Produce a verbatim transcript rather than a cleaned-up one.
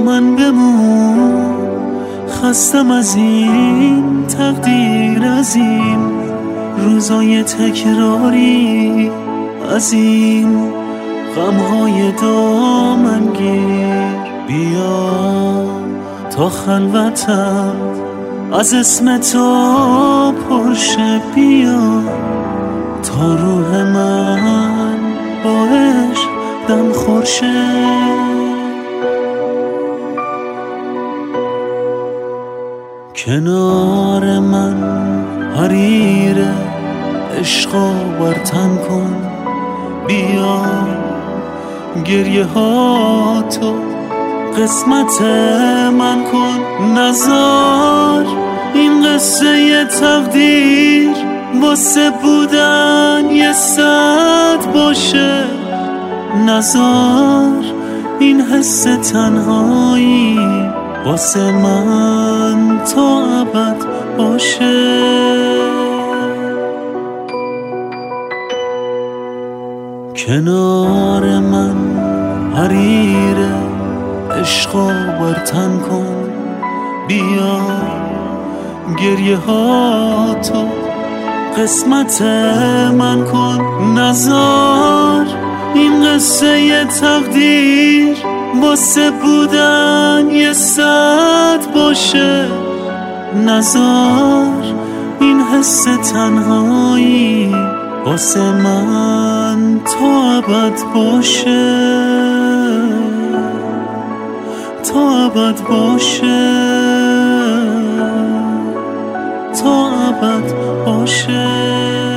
من بمون، خستم از این تقدیر، از این روزای تکراری، از این غمهای دامنگیر. بیا تا خلوتم از اسم تو پرشه، بیا تا روح من با عشق دم خورشه. کنار من حریر عشقا بر تن کن، بیا گریه ها تو قسمت من کن. نزار این قصه ی تقدیر واسه بودن یه صد باشه، نزار این حس تنهایی واسه من تا ابد باشه. کنار من حریر عشقا بر تن کن، بیا گریه ها تو قسمت من کن. نزار این قصه ی تقدیر واسه بودن یه صد باشه، نزار این حس تنهایی واسه من تا ابد باشه، تا ابد باشه، تا ابد باشه.